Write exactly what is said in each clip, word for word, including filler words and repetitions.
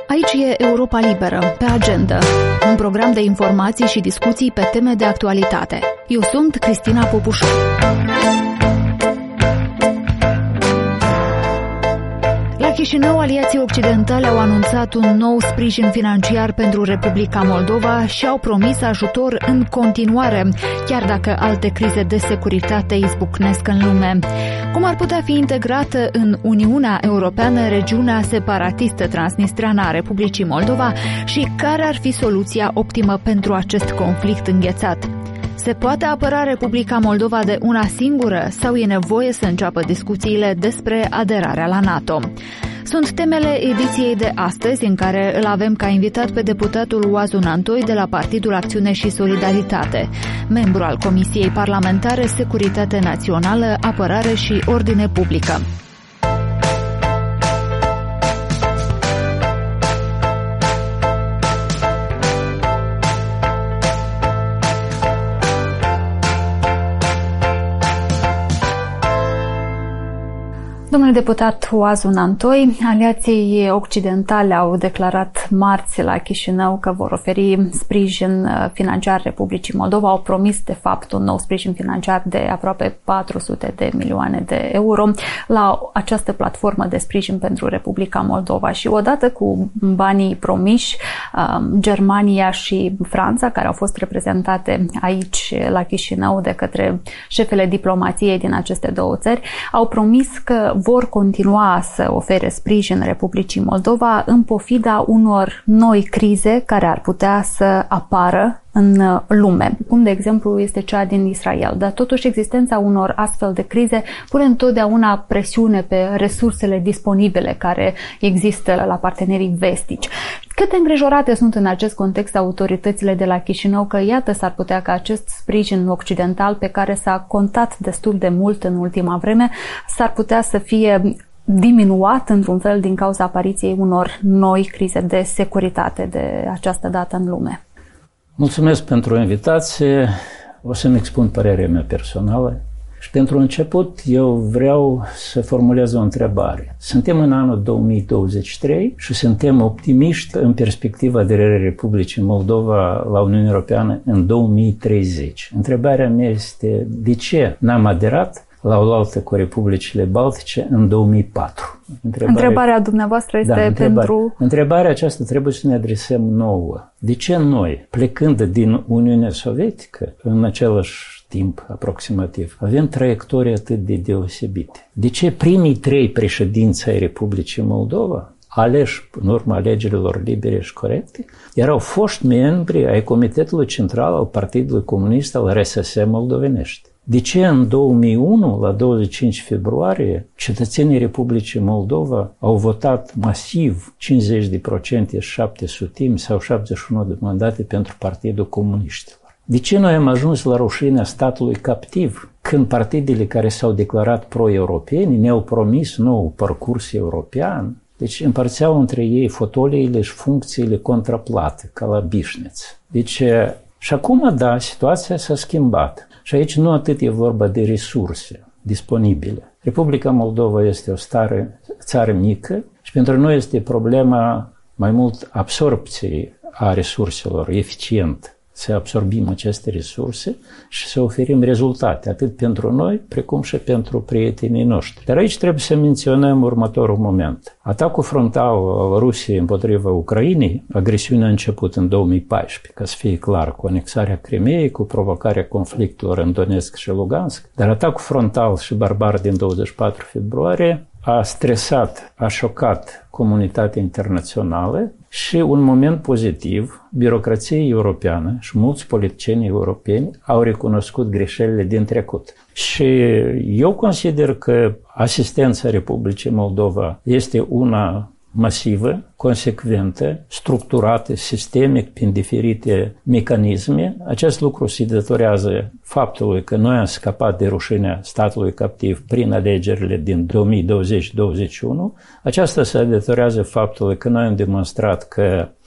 Aici e Europa Liberă, pe agenda, un program de informații și discuții pe teme de actualitate. Eu sunt Cristina Popușu. La Chișinău, aliații occidentali au anunțat un nou sprijin financiar pentru Republica Moldova și au promis ajutor în continuare, chiar dacă alte crize de securitate izbucnesc în lume. Cum ar putea fi integrată în Uniunea Europeană regiunea separatistă transnistreană a Republicii Moldova și care ar fi soluția optimă pentru acest conflict înghețat? Se poate apăra Republica Moldova de una singură sau e nevoie să înceapă discuțiile despre aderarea la NATO? Sunt temele ediției de astăzi, în care îl avem ca invitat pe deputatul Oazu Nantoi de la Partidul Acțiune și Solidaritate, membru al Comisiei Parlamentare Securitate Națională, Apărare și Ordine Publică. Domnule deputat Oazu Nantoi, aliații occidentali au declarat marți la Chișinău că vor oferi sprijin financiar Republicii Moldova. Au promis, de fapt, un nou sprijin financiar de aproape patru sute de milioane de euro la această platformă de sprijin pentru Republica Moldova. Și odată cu banii promiși, Germania și Franța, care au fost reprezentate aici la Chișinău de către șefele diplomației din aceste două țări, au promis că vor continua să ofere sprijin Republicii Moldova în pofida unor noi crize care ar putea să apară în lume, cum de exemplu este cea din Israel. Dar totuși existența unor astfel de crize pune întotdeauna presiune pe resursele disponibile care există la partenerii vestici. Cât de îngrijorate sunt în acest context autoritățile de la Chișinău că iată s-ar putea ca acest sprijin occidental pe care s-a contat destul de mult în ultima vreme s-ar putea să fie diminuat într-un fel din cauza apariției unor noi crize de securitate de această dată în lume? Mulțumesc pentru invitație. O să-mi expun părerea mea personală. Și pentru început, eu vreau să formulez o întrebare. Suntem în anul două mii douăzeci și trei și suntem optimiști în perspectiva aderării Republicii Moldova la Uniunea Europeană în două mii treizeci. Întrebarea mea este de ce n-am aderat la oaltă cu Republicile Baltice în două mii patru? Întrebarea, întrebarea dumneavoastră este da, întrebare, pentru... Întrebarea aceasta trebuie să ne adresăm nouă. De ce noi, plecând din Uniunea Sovietică, în același timp aproximativ, avem traiectorii atât de deosebite? De ce primii trei președinți ai Republicii Moldova, aleși în urma alegerilor libere și corecte, erau foști membri ai Comitetului Central al Partidului Comunist al R S S moldovenești? De ce în două mii unu, la douăzeci și cinci februarie, cetățenii Republicii Moldova au votat masiv cincizeci de procente și șapte sutimi sau șaptezeci și unu de mandate pentru Partidul Comuniștilor? De ce noi am ajuns la rușinea statului captiv când partidele care s-au declarat pro-europeni ne-au promis nou parcurs european? Deci împărțeau între ei fotoliile și funcțiile contraplate, ca la bișneț. Deci, și acum, da, situația s-a schimbat. Și aici nu atât e vorba de resurse disponibile. Republica Moldova este o stare, țară mică și pentru noi este problema mai mult absorpției a resurselor, eficient. Să absorbim aceste resurse și să oferim rezultate, atât pentru noi, precum și pentru prietenii noștri. Dar aici trebuie să menționăm următorul moment. Atacul frontal al Rusiei împotriva Ucrainei, agresiunea a început în două mii paisprezece, ca să fie clar, cu anexarea Crimeei, cu provocarea conflictelor în Donetsk și Lugansk, dar atacul frontal și barbar din douăzeci și patru februarie a stresat, a șocat comunitatea internațională și un moment pozitiv, birocrația europeană și mulți politicieni europeni au recunoscut greșelile din trecut. Și eu consider că asistența Republicii Moldova este una masivă, consecventă, structurată, sistemic, prin diferite mecanisme. Acest lucru se datorează faptului că noi am scăpat de rușinea statului captiv prin alegerile din două mii douăzeci douăzeci și unu. Aceasta se datorează faptului că noi am demonstrat că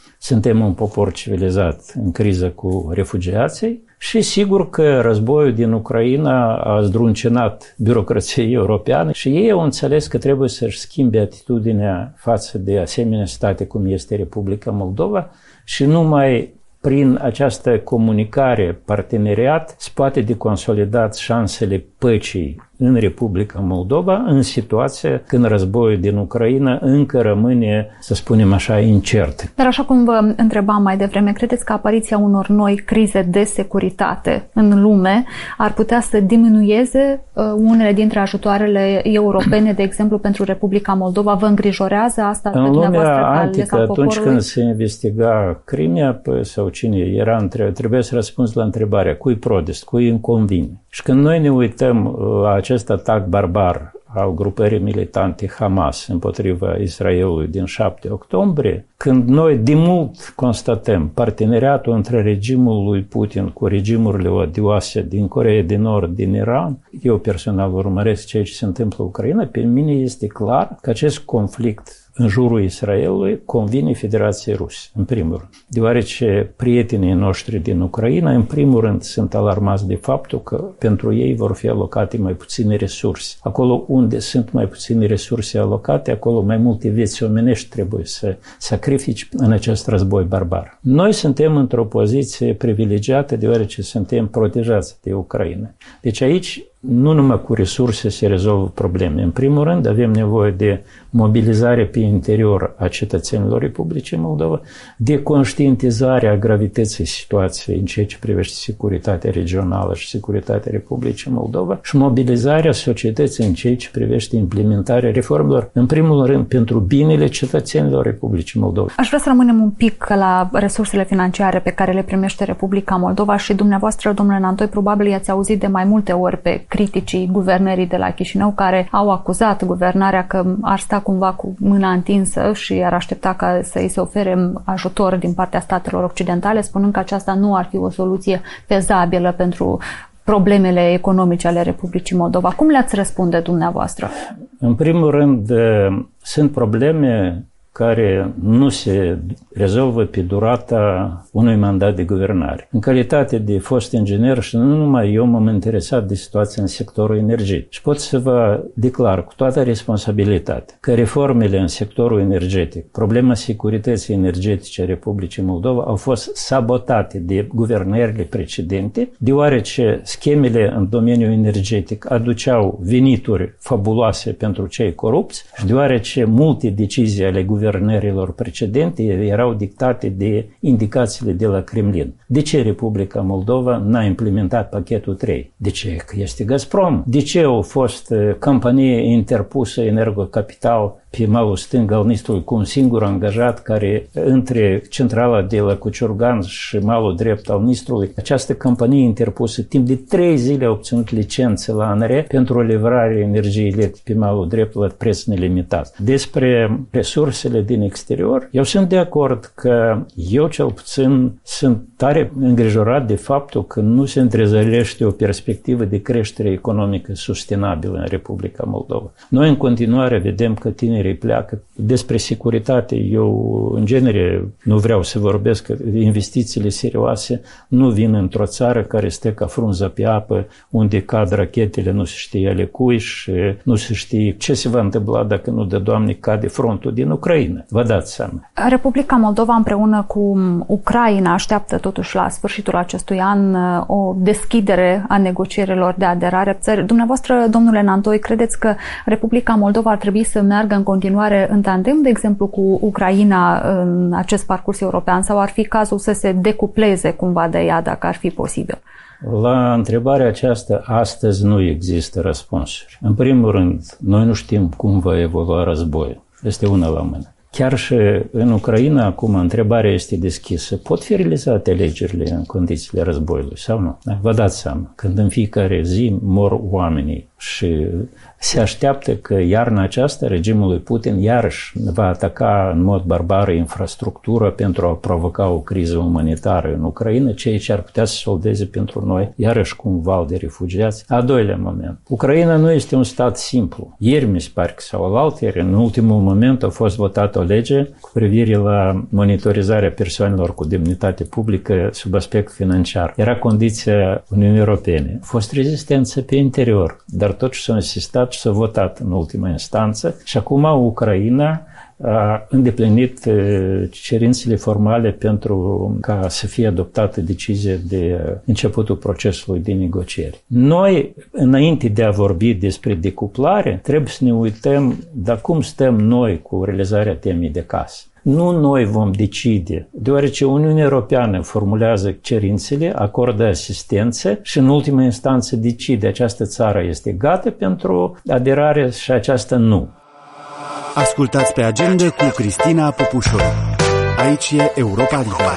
suntem un popor civilizat în criză cu refugiații și sigur că războiul din Ucraina a zdruncinat birocrația europeană și ei au înțeles că trebuie să-și schimbe atitudinea față de asemenea state cum este Republica Moldova și numai prin această comunicare, parteneriat, se poate de consolidat șansele păcii în Republica Moldova, în situația când războiul din Ucraina încă rămâne, să spunem așa, incert. Dar așa cum vă întrebam mai devreme, credeți că apariția unor noi crize de securitate în lume ar putea să diminueze unele dintre ajutoarele europene, de exemplu, pentru Republica Moldova? Vă îngrijorează asta? În lumea antică, atunci când se investiga Crimea sau cine era, trebuie să răspunzi la întrebarea cui protest, cui îmi convine. Și când noi ne uităm la acest atac barbar al grupării militante Hamas împotriva Israelului din șapte octombrie, când noi de mult constatăm parteneriatul între regimul lui Putin cu regimurile odioase din Coreea de Nord, din Iran, eu personal urmăresc ceea ce se întâmplă în Ucraina, pe mine este clar că acest conflict în jurul Israelului convine Federației Ruse, în primul rând. Deoarece prietenii noștri din Ucraina, în primul rând, sunt alarmați de faptul că pentru ei vor fi alocate mai puține resurse. Acolo unde sunt mai puține resurse alocate, acolo mai multe vieți omenești trebuie să sacrifici în acest război barbar. Noi suntem într-o poziție privilegiată, deoarece suntem protejați de Ucraina. Deci aici nu numai cu resurse se rezolvă probleme. În primul rând, avem nevoie de mobilizare pe interior a cetățenilor Republicii Moldova, de conștientizare a gravității situației în ceea ce privește securitatea regională și securitatea Republicii Moldova și mobilizarea societății în ceea ce privește implementarea reformelor, în primul rând pentru binele cetățenilor Republicii Moldova. Aș vrea să rămânem un pic la resursele financiare pe care le primește Republica Moldova și dumneavoastră, domnule Nantoi, probabil i-ați auzit de mai multe ori pe criticii guvernării de la Chișinău care au acuzat guvernarea că ar sta cumva cu mâna întinsă și ar aștepta ca să îi se ofere ajutor din partea statelor occidentale, spunând că aceasta nu ar fi o soluție fezabilă pentru problemele economice ale Republicii Moldova. Cum le-ați răspunde dumneavoastră? În primul rând, sunt probleme care nu se rezolvă pe durata unui mandat de guvernare. În calitate de fost inginer și nu numai eu m-am interesat de situația în sectorul energetic. Și pot să vă declar cu toată responsabilitatea că reformele în sectorul energetic, problema securității energetice a Republicii Moldova au fost sabotate de guvernările precedente, deoarece schemele în domeniul energetic aduceau venituri fabuloase pentru cei corupți și deoarece multe decizii ale guvernărilor guvernărilor precedente erau dictate de indicațiile de la Kremlin. De ce Republica Moldova n-a implementat pachetul trei? De ce? Că este Gazprom. De ce a fost companie interpusă Energocapital pe malul stâng al Nistrului cu un singur angajat care între centrala de la Cuciurgan și malul drept al Nistrului, această companie interpusă timp de trei zile a obținut licență la A N R pentru livrarea energiei electrice pe malul drept la preț nelimitat. Despre resursele din exterior, eu sunt de acord că eu cel puțin sunt tare îngrijorat de faptul că nu se întrezărește o perspectivă de creștere economică sustenabilă în Republica Moldova. Noi în continuare vedem că tinerii pleacă. Despre securitate, eu în genere nu vreau să vorbesc, că investițiile serioase nu vin într-o țară care stă ca frunza pe apă, unde cad rachetele, nu se știe ale cui și nu se știe ce se va întâmpla dacă nu de Doamne cade frontul din Ucraina. Vă dați seama. Republica Moldova împreună cu Ucraina așteaptă totuși la sfârșitul acestui an o deschidere a negocierilor de aderare. Dumneavoastră, domnule Nantoi, credeți că Republica Moldova ar trebui să meargă în continuare în tandem, de exemplu, cu Ucraina în acest parcurs european sau ar fi cazul să se decupleze cumva de ea, dacă ar fi posibil? La întrebarea aceasta, astăzi nu există răspunsuri. În primul rând, noi nu știm cum va evolua războiul. Este una la mână. Chiar și în Ucraina, acum, întrebarea este deschisă. Pot fi realizate alegerile în condițiile războiului sau nu? Vă dați seama, când în fiecare zi mor oamenii și se așteaptă că iarna aceasta regimul lui Putin iarăși va ataca în mod barbar infrastructură pentru a provoca o criză umanitară în Ucraina, ceea ce ar putea să soldeze pentru noi iarăși cu un val de refugiați. A doilea moment. Ucraina nu este un stat simplu. Ieri, mi se pare că sau alaltăieri, în ultimul moment a fost votată o lege cu privire la monitorizarea persoanelor cu demnitate publică sub aspect financiar. Era condiția Uniunii Europene. A fost rezistență pe interior, dar totuși s-a insistat și s-a votat în ultima instanță și acum Ucraina a îndeplinit cerințele formale pentru ca să fie adoptată decizia de începutul procesului de negocieri. Noi, înainte de a vorbi despre decuplare, trebuie să ne uităm de cum stăm noi cu realizarea temei de casă. Nu noi vom decide, deoarece Uniunea Europeană formulează cerințele, acordă asistență și în ultima instanță decide această țară este gata pentru aderare și aceasta nu. Ascultați pe agenda cu Cristina Popușoru. Aici e Europa Liberă.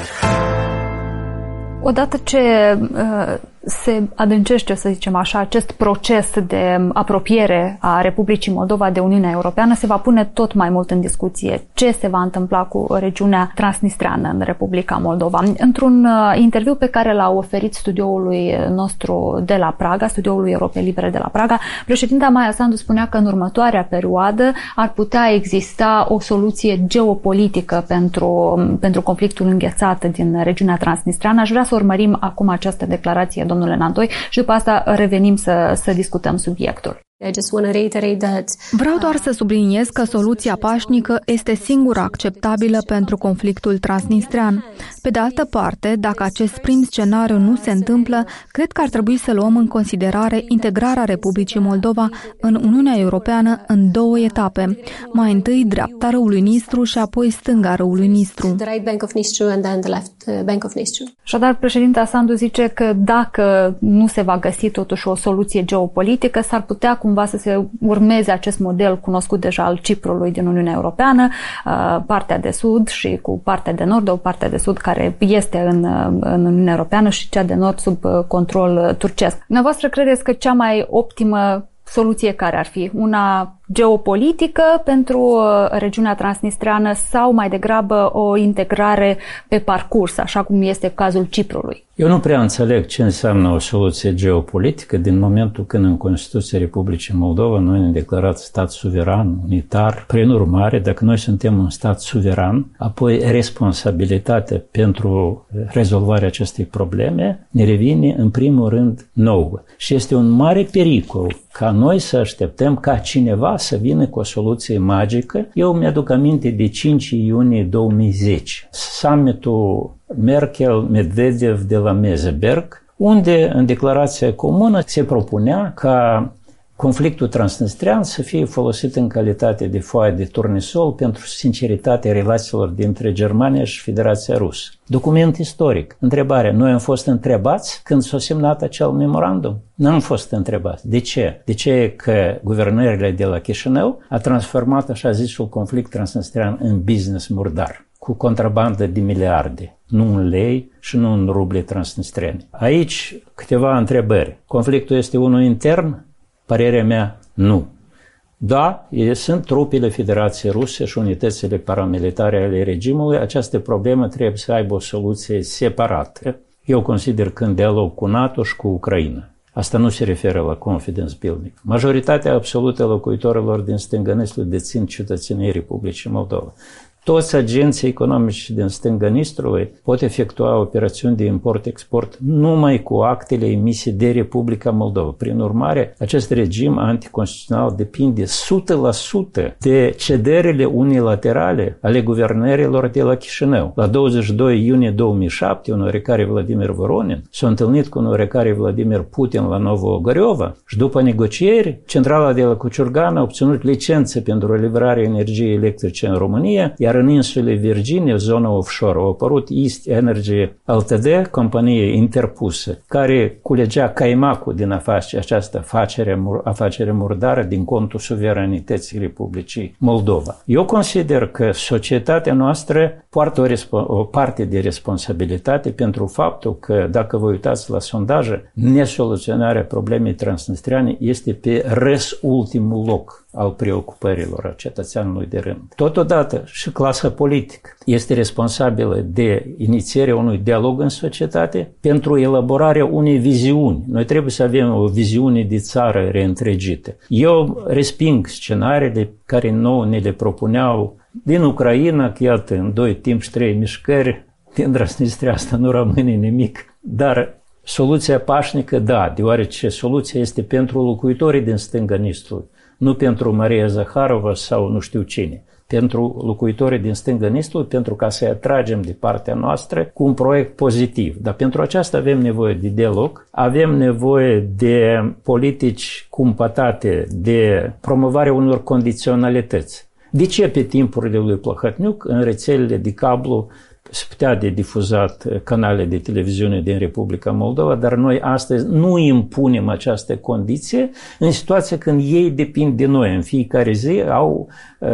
Odată ce uh, se adâncește, să zicem așa, acest proces de apropiere a Republicii Moldova de Uniunea Europeană, se va pune tot mai mult în discuție ce se va întâmpla cu regiunea transnistreană în Republica Moldova. Într-un interviu pe care l-a oferit studioului nostru de la Praga, studioului Europei Libere de la Praga, președinta Maia Sandu spunea că în următoarea perioadă ar putea exista o soluție geopolitică pentru, pentru conflictul înghețat din regiunea transnistreană. Aș vrea să urmărim acum această declarație, domnule Nantoi, și după asta revenim să, să discutăm subiectul. Vreau doar să subliniez că soluția pașnică este singura acceptabilă pentru conflictul transnistrean. Pe de altă parte, dacă acest prim scenariu nu se întâmplă, cred că ar trebui să luăm în considerare integrarea Republicii Moldova în Uniunea Europeană în două etape. Mai întâi dreapta râului Nistru și apoi stânga râului Nistru. Așadar, președinta Sandu zice că dacă nu se va găsi totuși o soluție geopolitică, s-ar putea cumva să se urmeze acest model cunoscut deja al Ciprului din Uniunea Europeană, partea de sud și cu partea de nord, o parte de sud care este în, în Uniunea Europeană și cea de nord sub control turcesc. Dumneavoastră credeți că cea mai optimă soluție care ar fi? Una geopolitică pentru regiunea transnistreană sau mai degrabă o integrare pe parcurs, așa cum este cazul Ciprului? Eu nu prea înțeleg ce înseamnă o soluție geopolitică din momentul când în Constituția Republicii Moldova noi ne-am declarat stat suveran, unitar. Prin urmare, dacă noi suntem un stat suveran, apoi responsabilitatea pentru rezolvarea acestei probleme ne revine în primul rând nouă. Și este un mare pericol ca noi să așteptăm ca cineva să vină cu o soluție magică. Eu mi-aduc aminte de cinci iunie două mii zece, summitul Merkel-Medvedev de la Meseberg, unde în declarația comună se propunea ca conflictul transnistrean să fie folosit în calitate de foaie de turnesol pentru sinceritatea relațiilor dintre Germania și Federația Rusă. Document istoric. Întrebare. Noi am fost întrebați când s-a semnat acel memorandum? Nu am fost întrebați. De ce? De ce că guvernările de la Chișinău a transformat așa zisul conflict transnistrean în business murdar, cu contrabandă de miliarde, nu în lei și nu în ruble transnistreni. Aici câteva întrebări. Conflictul este unul intern? Părerea mea, nu. Da, sunt trupele Federației Ruse și unitățile paramilitare ale regimului. Această problemă trebuie să aibă o soluție separată. Eu consider că în dialog cu NATO și cu Ucraina. Asta nu se referă la confidence building. Majoritatea absolută a locuitorilor din stânga Nistrului dețin cetățenii Republicii Moldova. Toți agenții economici din stânga Nistrului pot efectua operațiuni de import-export numai cu actele emise de Republica Moldova. Prin urmare, acest regim anticonstituțional depinde o sută la sută de cederile unilaterale ale guvernărilor de la Chișinău. La douăzeci și doi iunie două mii șapte, un oarecare Vladimir Voronin s-a întâlnit cu un oarecare Vladimir Putin la Novogoriova și după negocieri, centrala de la Cuciurgan a obținut licență pentru livrarea energiei electrice în România, iar iar în insule Virginia, zona offshore, a apărut East Energy Ltd, companie interpusă, care culegea caimacul din afacere, această afacere, afacere murdară din contul suveranității Republicii Moldova. Eu consider că societatea noastră poartă o, o parte de responsabilitate pentru faptul că, dacă vă uitați la sondaje, nesoluționarea problemei transnistriane este pe răs ultimul loc al preocupărilor a cetățeanului de rând. Totodată și clasa politică este responsabilă de inițierea unui dialog în societate pentru elaborarea unei viziuni. Noi trebuie să avem o viziune de țară reîntregită. Eu resping scenariile care nouă ne le propuneau din Ucraina, că iată, în doi timp și trei mișcări, din Transnistria asta nu rămâne nimic, dar soluția pașnică, da, deoarece soluția este pentru locuitorii din stânga Nistrului, nu pentru Maria Zaharova sau nu știu cine, pentru locuitorii din stânga Nistrului, pentru ca să-i atragem de partea noastră cu un proiect pozitiv. Dar pentru aceasta avem nevoie de dialog, avem nevoie de politici cumpătate, de promovarea unor condiționalități. De ce pe timpurile lui Plăhătniuc în rețelele de cablu se putea de difuzat canale de televiziune din Republica Moldova, dar noi astăzi nu impunem această condiție în situația când ei depind de noi. În fiecare zi au uh,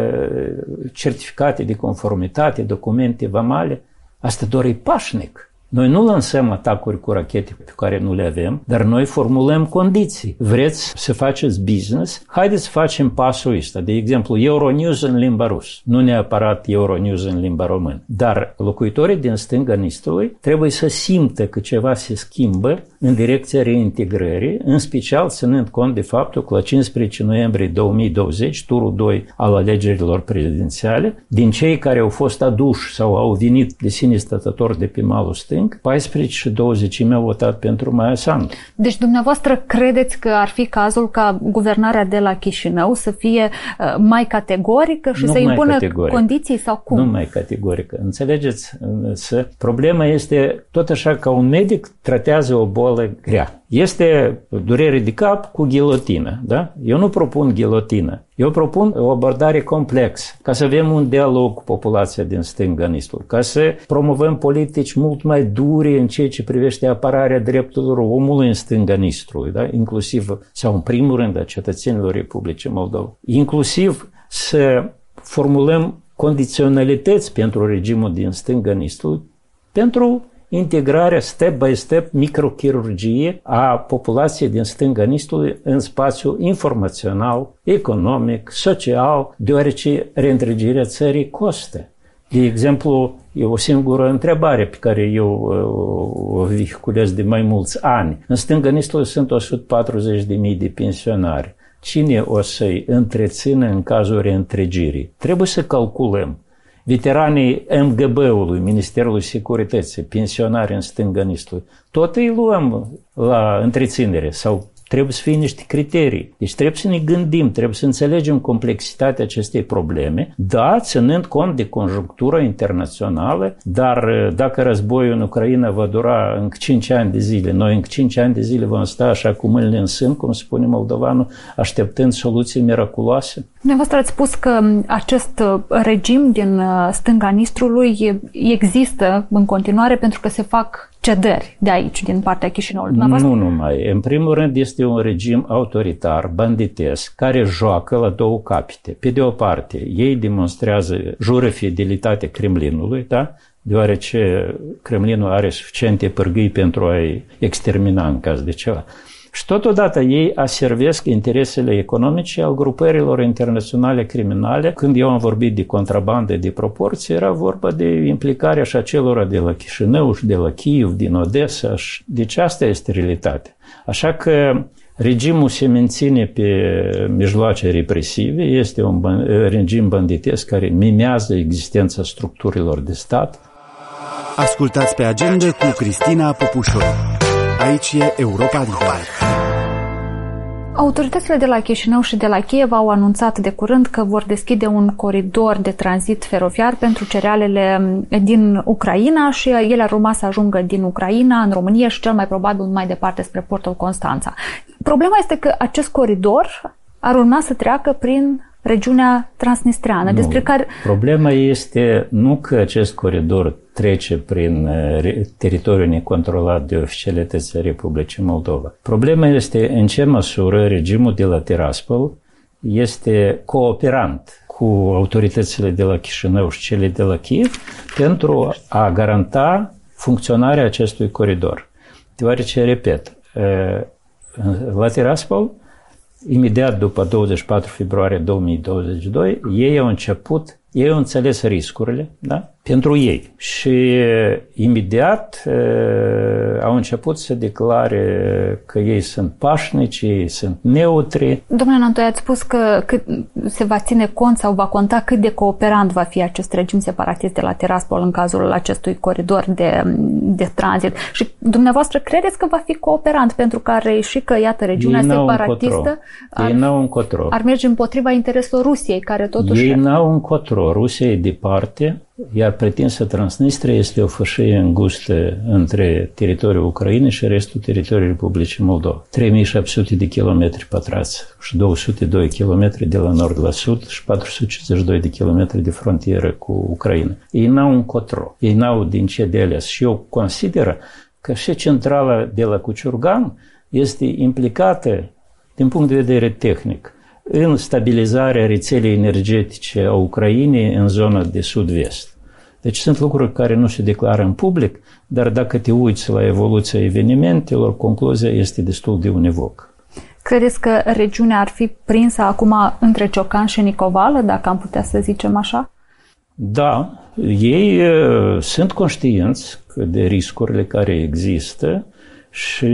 certificate de conformitate, documente vamale. Asta doar e pașnic. Noi nu lansăm atacuri cu rachete pe care nu le avem, dar noi formulăm condiții. Vreți să faceți business? Haideți să facem pasul ăsta. De exemplu, Euronews în limba rusă. Nu neapărat Euronews în limba română. Dar locuitorii din stânga Nistrului trebuie să simtă că ceva se schimbă în direcția reintegrării, în special ținând cont de faptul că la cincisprezece noiembrie două mii douăzeci, turul doi al alegerilor prezidențiale, din cei care au fost aduși sau au venit de sine stătători de pe malul stâng, paisprezece și douăzeci mi-au votat pentru Maia Sandu. Deci dumneavoastră credeți că ar fi cazul ca guvernarea de la Chișinău să fie mai categorică și nu să impună categoric. Condiții sau cum? Nu mai categorică. Înțelegeți? Problema este tot așa ca un medic tratează o boală grea. Este durere de cap cu ghilotină, da? Eu nu propun ghilotină. Eu propun o abordare complexă, ca să avem un dialog cu populația din stânga Nistrului, ca să promovăm politici mult mai dure în ceea ce privește apărarea drepturilor omului în stânga Nistrului, da? Inclusiv, sau în primul rând, a cetățenilor Republicii Moldova. Inclusiv să formulăm condiționalități pentru regimul din stânga Nistrului, pentru integrarea step by step, microchirurgie a populației din stânga Nistrului în spațiu informațional, economic, social, deoarece reîntregirea țării costă. De exemplu, e o singură întrebare pe care eu o vehiculez de mai mulți ani. În stânga Nistrului sunt o sută patruzeci de mii de pensionari. Cine o să-i întrețină în cazul reîntregirii? Trebuie să calculăm. Veteranii M G B-ului, Ministerului Securității, pensionari în stânga Nistrului, tot îi luăm la întreținere sau trebuie să fie niște criterii. Deci trebuie să ne gândim, trebuie să înțelegem complexitatea acestei probleme, da, ținând cont de conjunctura internațională, dar dacă războiul în Ucraina va dura încă cinci ani de zile, noi încă cinci ani de zile vom sta așa cu mâinile în sân, cum spune moldovanul, așteptând soluții miraculoase. Dumneavoastră ați spus că acest regim din stânga Nistrului există în continuare pentru că se fac cedări de aici, din partea Chișinăului. Nu numai. În primul rând este un regim autoritar, banditesc, care joacă la două capete. Pe de o parte, ei demonstrează, jură fidelitate Kremlinului, da? Deoarece Kremlinul are suficiente pârghii pentru a-i extermina în caz de ceva. Și totodată ei aservesc interesele economice al grupărilor internaționale criminale. Când eu am vorbit de contrabandă de proporție, era vorba de implicarea și a celor de la Chișinău și de la Kiev, din Odessa. Deci asta este realitatea. Așa că regimul se menține pe mijloace represive, este un regim banditesc care mimează existența structurilor de stat. Ascultați pe Agenda cu Cristina Popușoru. Aici e Europa Liberă. Autoritățile de la Chișinău și de la Kiev au anunțat de curând că vor deschide un coridor de tranzit feroviar pentru cerealele din Ucraina și ele ar urma să ajungă din Ucraina în România și cel mai probabil mai departe spre portul Constanța. Problema este că acest coridor ar urma să treacă prin regiunea transnistreană, nu. despre care... Problema este nu că acest coridor trece prin teritoriul necontrolat de oficialitățile Republicii Moldova. Problema este în ce măsură regimul de la Tiraspol este cooperant cu autoritățile de la Chișinău și cele de la Kiev pentru a garanta funcționarea acestui coridor. Deoarece, repet, la Tiraspol, imediat după douăzeci și patru februarie două mii douăzeci și doi, ei au început, ei au înțeles riscurile, da? Pentru ei. Și imediat e, au început să declare că ei sunt pașnici, ei sunt neutri. Domnule Nantoi, ați spus că cât se va ține cont sau va conta cât de cooperant va fi acest regim separatist de la Tiraspol în cazul acestui coridor de, de tranzit. Și dumneavoastră credeți că va fi cooperant pentru că ar reieși că, iată, regiunea separatistă ar, ar merge împotriva intereselor Rusiei, care totuși... Ei n-au încotro. Rusia e departe, iar pretinsă Transnistria este o fâșie îngustă între teritoriul Ucrainei și restul teritoriului Republicii Moldova. trei mii șapte sute de kilometri pătrați și două sute doi kilometri de la nord la sud și patru sute cincizeci și doi de kilometri de frontieră cu Ucraina. Ei n-au încotro, ei n-au din ce de ales. Și eu consider că și centrala de la Cuciurgan este implicată din punct de vedere tehnic în stabilizarea rețelei energetice a Ucrainei în zona de sud-vest. Deci sunt lucruri care nu se declară în public, dar dacă te uiți la evoluția evenimentelor, concluzia este destul de univocă. Credeți că regiunea ar fi prinsă acum între Ciocan și Nicovală, dacă am putea să zicem așa? Da, ei uh, sunt conștienți de riscurile care există. Și,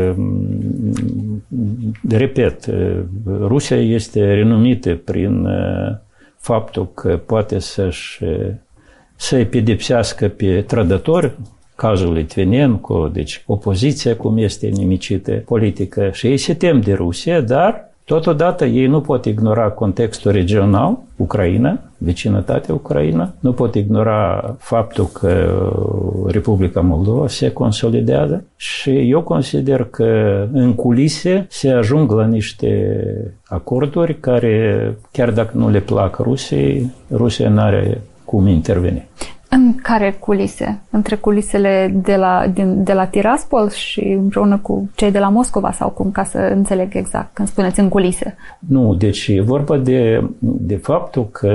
repet, Rusia este renumită prin faptul că poate să-și, să-i pedepsească pe trădători, cazul Litvinenko, deci opoziția cum este nimicită politică, și ei se tem de Rusia, dar totodată ei nu pot ignora contextul regional, Ucraina, vecinătatea Ucraina, nu pot ignora faptul că Republica Moldova se consolidează și eu consider că în culise se ajung la niște acorduri care, chiar dacă nu le plac Rusiei, Rusia n-are cum interveni. În care culise? Între culisele de la, din, de la Tiraspol și împreună cu cei de la Moscova sau cum, ca să înțeleg exact când spuneți în culise? Nu, deci e vorba de, de faptul că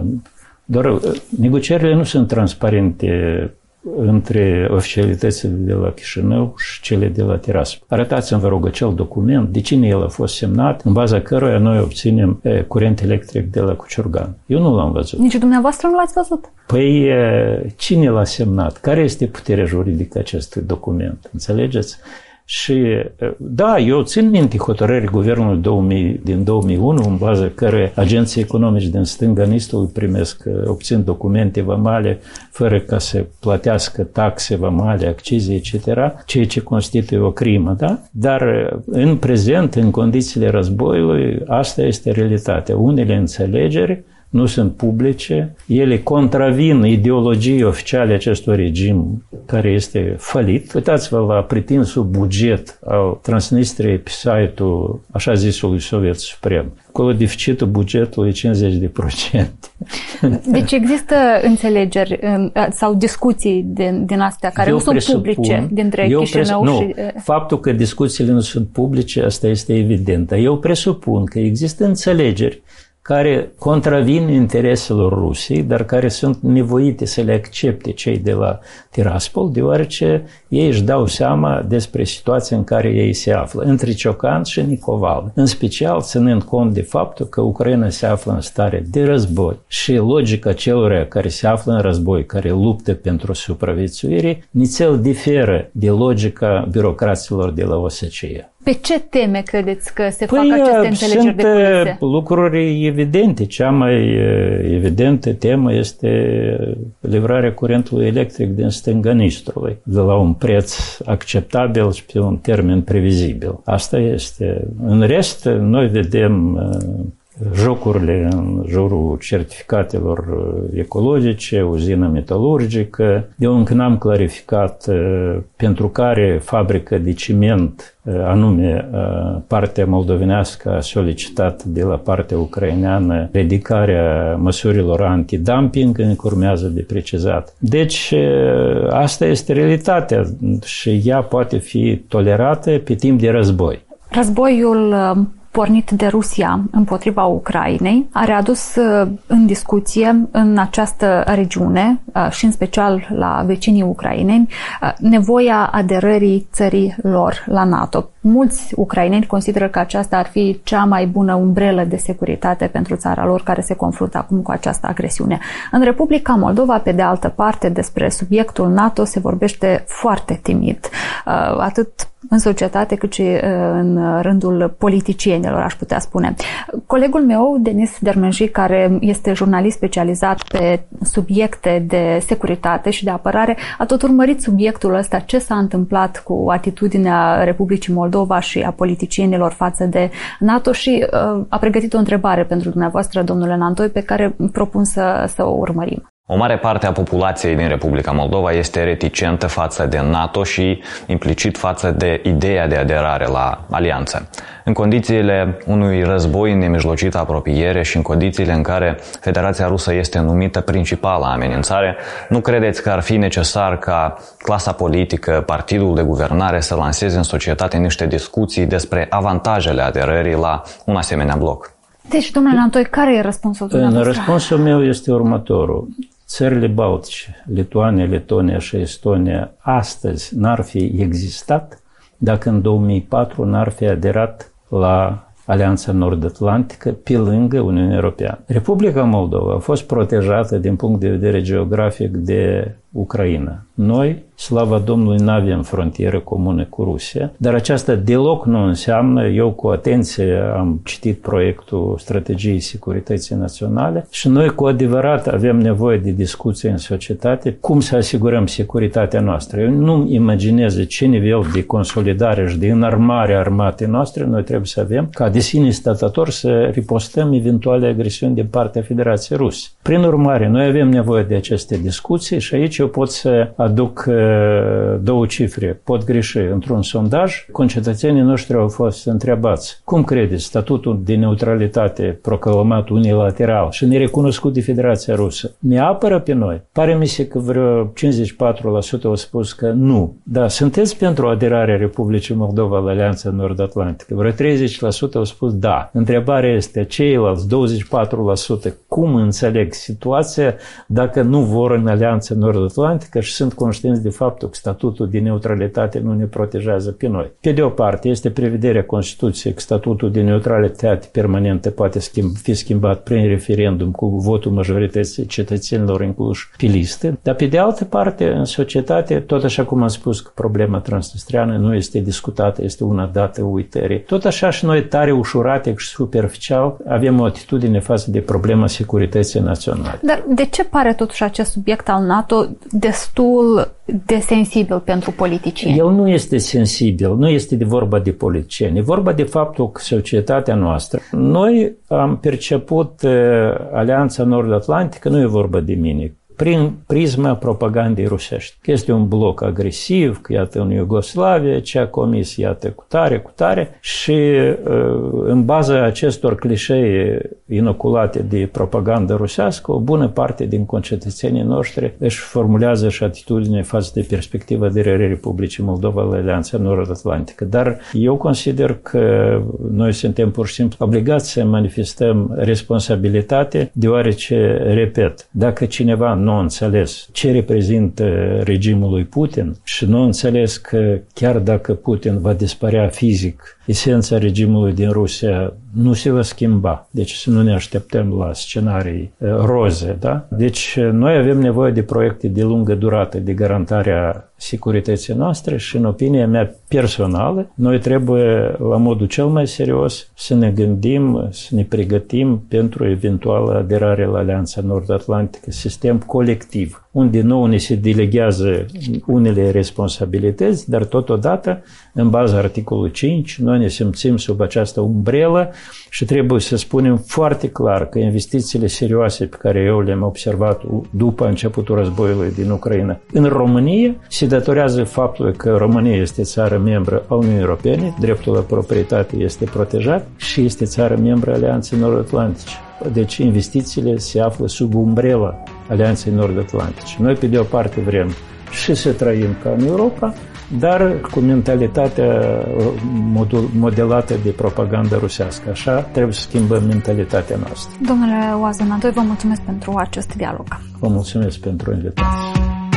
doar negocierile nu sunt transparente între oficialitățile de la Chișinău și cele de la Tiraspol. Arătați-mi, vă rog, acel document, de cine el a fost semnat, în baza căruia noi obținem e, curent electric de la Cuciurgan. Eu nu l-am văzut. Nici dumneavoastră nu l-ați văzut? Păi, e, cine l-a semnat? Care este puterea juridică acestui document? Înțelegeți? Și, da, eu țin minte hotărâri guvernului două mii, din două mii unu, în baza care agenții economici din stânga Nistului primesc, obțin documente vamale fără ca să plătească taxe vamale, accize, et cetera, ceea ce constituie o crimă, da? Dar în prezent, în condițiile războiului, asta este realitatea. Unele înțelegeri nu sunt publice, ele contravin ideologiei oficiale acestui regim care este falit. Uitați-vă la pretinsul buget al Transnistriei pe site-ul așa zisului Soviet Suprem. Acolo deficitul bugetului e cincizeci de procente. Deci există înțelegeri sau discuții din, din astea care eu nu sunt publice dintre Chișinău presu- și... Nu, faptul că discuțiile nu sunt publice, asta este evident. Eu presupun că există înțelegeri care contravin intereselor Rusiei, dar care sunt nevoite să le accepte cei de la Tiraspol, deoarece ei își dau seama despre situația în care ei se află, între Ciocan și Nicovală, în special ținând cont de faptul că Ucraina se află în stare de război și logica celor care se află în război, care luptă pentru supraviețuire, nițel diferă de logica birocraților de la O S C E. Pe ce teme credeți că se păi, fac aceste înțelegeri de culise? Sunt lucruri evidente. Cea mai evidentă temă este livrarea curentului electric din stânga Nistrului, de la un preț acceptabil și pe un termen previzibil. Asta este. În rest, noi vedem jocurile în jurul certificatelor ecologice, uzină metalurgică. Eu încă n-am clarificat pentru care fabrică de ciment, anume partea moldovenească a solicitat de la partea ucraineană ridicarea măsurilor antidumping, încă urmează de precizat. Deci asta este realitatea și ea poate fi tolerată pe timp de război. Războiul pornit de Rusia împotriva Ucrainei a readus în discuție în această regiune și în special la vecinii ucraineni nevoia aderării țării lor la NATO. Mulți ucraineni consideră că aceasta ar fi cea mai bună umbrelă de securitate pentru țara lor care se confruntă acum cu această agresiune. În Republica Moldova, pe de altă parte, despre subiectul NATO se vorbește foarte timid, atât în societate cât și în rândul politicienilor, aș putea spune. Colegul meu, Denis Dermenji, care este jurnalist specializat pe subiecte de securitate și de apărare, a tot urmărit subiectul ăsta, ce s-a întâmplat cu atitudinea Republicii Moldova și a politicienilor față de NATO și uh, a pregătit o întrebare pentru dumneavoastră, domnule Nantoi, pe care propun să, să o urmărim. O mare parte a populației din Republica Moldova este reticentă față de NATO și implicit față de ideea de aderare la alianță. În condițiile unui război în nemijlocită apropiere și în condițiile în care Federația Rusă este numită principală amenințare, nu credeți că ar fi necesar ca clasa politică, partidul de guvernare să lanseze în societate niște discuții despre avantajele aderării la un asemenea bloc? Deci, domnule Nantoi, care e răspunsul dumneavoastră? Răspunsul meu este următorul. Țările Baltice, Lituania, Letonia și Estonia, astăzi n-ar fi existat dacă în două mii patru n-ar fi aderat la Alianța Nord-Atlantică pe lângă Uniunea Europeană. Republica Moldova a fost protejată din punct de vedere geografic de Ucraina. Noi, slavă Domnului, nu avem frontieră comună cu Rusia, dar aceasta deloc nu înseamnă, eu cu atenție am citit proiectul Strategiei Securității Naționale și noi cu adevărat avem nevoie de discuții în societate cum să asigurăm securitatea noastră. Eu nu-mi imaginez ce nivel de consolidare și de înarmare a armatei noastre noi trebuie să avem ca de sine stătător să ripostăm eventuale agresiuni din partea Federației Ruse. Prin urmare, noi avem nevoie de aceste discuții și aici eu pot să aduc două cifre. Pot greși. Într-un sondaj, concetățenii noștri au fost întrebați: cum credeți, statutul de neutralitate proclamat unilateral și nerecunoscut de Federația Rusă ne apără pe noi? Pare mi se că vreo cincizeci și patru la sută au spus că nu. Da, sunteți pentru aderarea Republicii Moldova la Alianța Nord-Atlantică? Vreo treizeci la sută au spus da. Întrebarea este, ceilalți douăzeci și patru la sută cum înțeleg situația dacă nu vor în Alianța Nord-Atlantică și sunt conștienți de faptul că statutul de neutralitate nu ne protejează pe noi. Pe de o parte, este prevederea Constituției că statutul de neutralitate permanentă poate schimb, fi schimbat prin referendum cu votul majorității cetățenilor incluși pe listă, dar pe de altă parte, în societate, tot așa cum am spus că problema transnistreană nu este discutată, este una dată uitării. Tot așa și noi tare ușurate și superficial avem o atitudine față de problema securității naționale. Dar de ce pare totuși acest subiect al NATO destul de sensibil pentru politicieni? El nu este sensibil, nu este de vorba de politicieni, e vorba de faptul că societatea noastră, noi am perceput uh, Alianța Nord-Atlantică, nu e vorba de mine, prin prisma propagandei rusești. Că este un bloc agresiv, că iată în Iugoslavia, ce a comis, iată, cu tare, cu tare și în baza acestor clișee inoculate de propagandă rusească, o bună parte din concetățenii noștri își formulează și atitudine față de perspectiva aderării Republicii Moldova la Alianța Nord-Atlantică. Dar eu consider că noi suntem pur și simplu obligați să manifestăm responsabilitate, deoarece, repet, dacă cineva nu a înțeles ce reprezintă regimul lui Putin și nu a înțeles că chiar dacă Putin va dispărea fizic, esența regimului din Rusia nu se va schimba. Deci să nu ne așteptăm la scenarii roze. Da? Deci noi avem nevoie de proiecte de lungă durată de garantarea securității noastre și, în opinia mea personală, noi trebuie, la modul cel mai serios, să ne gândim, să ne pregătim pentru eventuală aderare la Alianța Nord-Atlantică, sistem colectiv, unde nouă ne se deleghează unele responsabilități, dar totodată, în baza articolului cinci, noi noi ne simțim sub această umbrelă și trebuie să spunem foarte clar că investițiile serioase pe care eu le-am observat după începutul războiului din Ucraina în România se datorează faptului că România este țară membră a Uniunii Europene, dreptul la proprietate este protejat și este țară membră a Alianței Nord-Atlantice. Deci investițiile se află sub umbrela Alianței Nord-Atlantice. Noi, pe de o parte, vrem și să trăim ca în Europa, dar cu mentalitatea modelată de propaganda rusească. Așa trebuie să schimbăm mentalitatea noastră. Domnule Oază Nantoi, vă mulțumesc pentru acest dialog. Vă mulțumesc pentru invitație.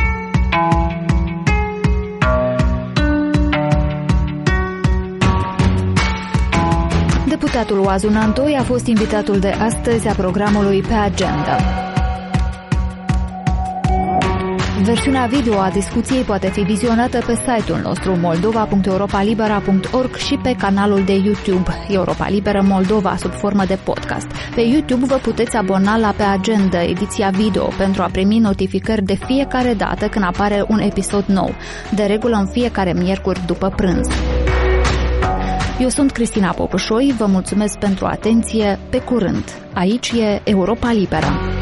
Deputatul Oazu Nantoi a fost invitatul de astăzi a programului Pe Agenda. Versiunea video a discuției poate fi vizionată pe site-ul nostru moldova punct europa libera punct org și pe canalul de YouTube Europa Liberă Moldova sub formă de podcast. Pe YouTube vă puteți abona la Pe Agenda, ediția video, pentru a primi notificări de fiecare dată când apare un episod nou, de regulă în fiecare miercuri după prânz. Eu sunt Cristina Popușoi, vă mulțumesc pentru atenție, pe curând. Aici e Europa Liberă.